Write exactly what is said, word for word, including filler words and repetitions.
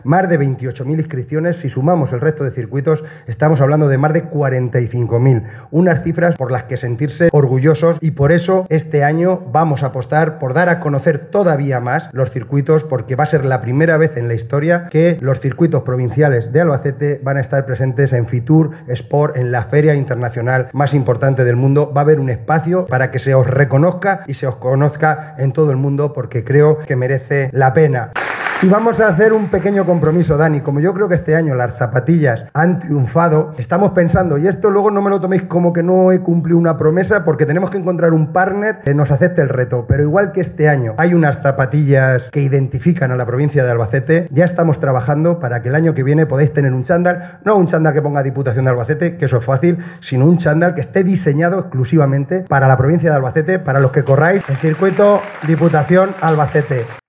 Más de veintiocho mil inscripciones, si sumamos el resto de circuitos, estamos hablando de más de cuarenta y cinco mil. Unas cifras por las que sentirse orgullosos y por eso este año vamos a apostar por dar a conocer todavía más los circuitos, porque va a ser la primera vez en la historia que los circuitos provinciales de Albacete van a estar presentes en Fitur Sport, en la feria internacional más importante del mundo. Va a haber un espacio para que se os reconozca y se os conozca en todo el mundo, porque creo que merece la pena. Y vamos a hacer un pequeño compromiso, Dani. Como yo creo que este año las zapatillas han triunfado, estamos pensando, y esto luego no me lo toméis como que no he cumplido una promesa, porque tenemos que encontrar un partner que nos acepte el reto. Pero igual que este año hay unas zapatillas que identifican a la provincia de Albacete, ya estamos trabajando para que el año que viene podáis tener un chándal, no un chándal que ponga Diputación de Albacete, que eso es fácil, sino un chándal que esté diseñado exclusivamente para la provincia de Albacete, para los que corráis el circuito Diputación Albacete.